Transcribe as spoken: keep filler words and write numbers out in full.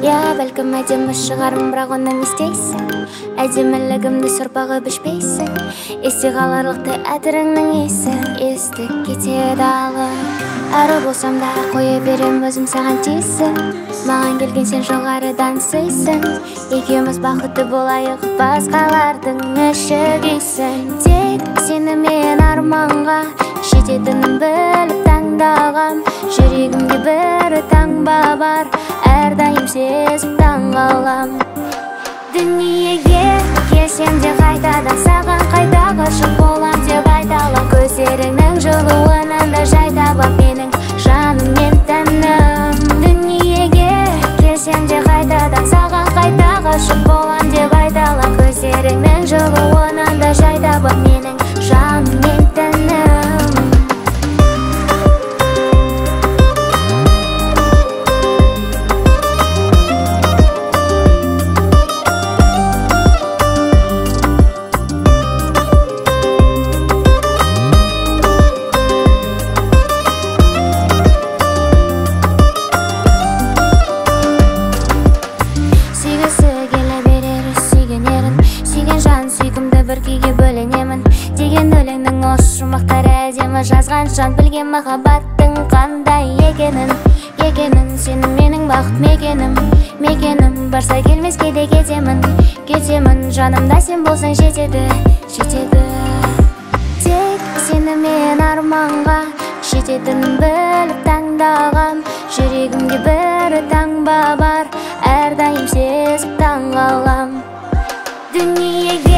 Я бәлкім әдемі шығарым, бірақ оны не істейсің? Әдемілігімді сұрпағы бішпейсің. Есте қаларлықтай әтіріңнің есі, есті кетеді алып. Әрі болсам да қоя берем өзім саған тиісін. Маған келген сен жоғарыдан сыйсың. Екеуміз бақытты болайық, басқалардың іші күйсін. Тек сені мен арманға жететінін біліп таңдағам. Жүрегімде бір таңба бар, әрдайым сезіп таңғалам. Дүниеге келсем де қайтадан саған қайта ғашық болам деп айталам. Көздеріңнің жылуынан да жай табам менің жаным мен тәнім. Дүниеге келсем де қайтадан саған қайта ғашық болам деп айталам. Көздеріңнің жылуынан да жай табам менің жаным мен тәнім. Бір күйге бөленемін деген өлеңнің осы жұмбақтары әдемі жазған жан білген махаббаттың қандай екенін екенін сені менің бақыт мекенім мекенім барса келмес кейде кетемін кетемін жанымда сен болсаң жетеді жетеді. Тек сені мен арманға жететінін біліп таңдағам. Жүрегімде бір таңба бар, әрдайым сезіп таңғалам. Дүниеге